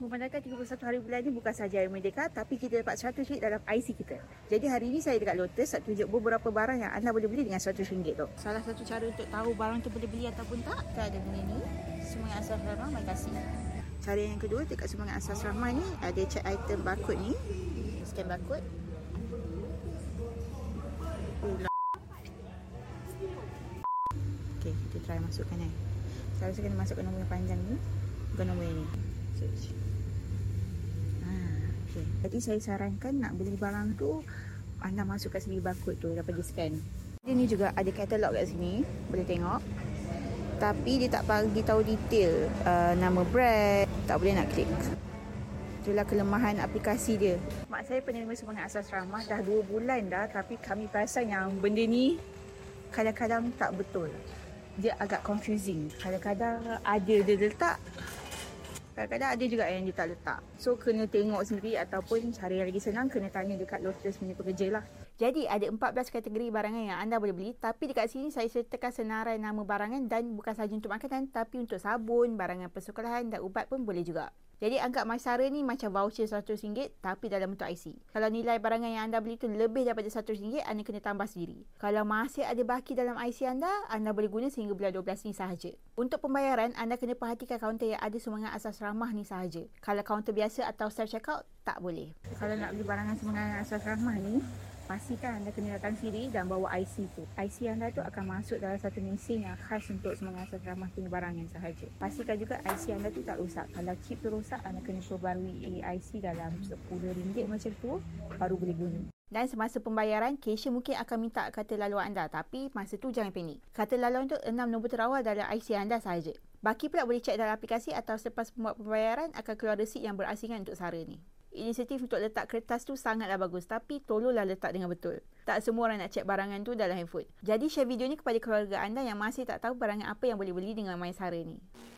Memandangkan 31 hari bulan ni bukan saja Hari Merdeka, tapi kita dapat RM100 dalam IC kita. Jadi hari ni saya dekat Lotus nak tunjuk beberapa barang yang anda boleh beli dengan RM100 tu. Salah satu cara untuk tahu barang tu boleh beli ataupun tak, kita ada benda ni, Sumbangan Asas Rahmah My Kasih. Cara yang kedua, dekat Sumbangan Asas Rahmah ni ada check item barcode ni. Scan barcode. Okay, kita try masukkan Saya rasa kena masukkan nombor yang panjang ni, bukan nombor yang ni. Search. Okay. Jadi saya sarankan nak beli barang tu, anda masukkan sendiri barcode tu daripada scan. Dia ni juga ada katalog kat sini, boleh tengok. Tapi dia tak bagi tahu detail nama brand, tak boleh nak klik. Itulah kelemahan aplikasi dia. Mak saya penerima Sumbangan Asas Rahmah dah 2 bulan dah, tapi kami perasan yang benda ni kadang-kadang tak betul. Dia agak confusing. Kadang-kadang ada dia letak, kadang-kadang ada juga yang dia tak letak. So kena tengok sendiri, ataupun cara yang lagi senang kena tanya dekat Lotus punya pekerja lah. Jadi ada 14 kategori barangan yang anda boleh beli, tapi dekat sini saya sertakan senarai nama barangan, dan bukan sahaja untuk makanan tapi untuk sabun, barangan persekolahan dan ubat pun boleh juga. Jadi anggap MySara ni macam voucher RM100 tapi dalam bentuk IC. Kalau nilai barangan yang anda beli tu lebih daripada RM100, anda kena tambah sendiri. Kalau masih ada baki dalam IC anda boleh guna sehingga bulan 12 ni sahaja. Untuk pembayaran, anda kena perhatikan kaunter yang ada Sumbangan Asas Rahmah ni sahaja. Kalau kaunter biasa atau self checkout, tak boleh. Kalau nak beli barangan Sumbangan Asas Rahmah ni, pastikan anda kena datang sini dan bawa IC tu. IC anda tu akan masuk dalam satu mesin yang khas untuk Sumbangan Asas Rahmah punya barangan sahaja. Pastikan juga IC anda tu tak rosak. Kalau chip tu rosak, anda kena perbarui IC dalam RM10 macam tu, baru boleh guna. Dan semasa pembayaran, cashier mungkin akan minta kartu laluan anda, tapi masa tu jangan panik. Kartu laluan tu 6 nombor terawal dalam IC anda sahaja. Baki pula boleh cek dalam aplikasi, atau selepas membuat pembayaran akan keluar resit yang berasingan untuk SARA ni. Inisiatif untuk letak kertas tu sangatlah bagus, tapi tolonglah letak dengan betul. Tak semua orang nak cek barangan tu dalam handphone. Jadi share video ni kepada keluarga anda yang masih tak tahu barangan apa yang boleh beli dengan MySara ni.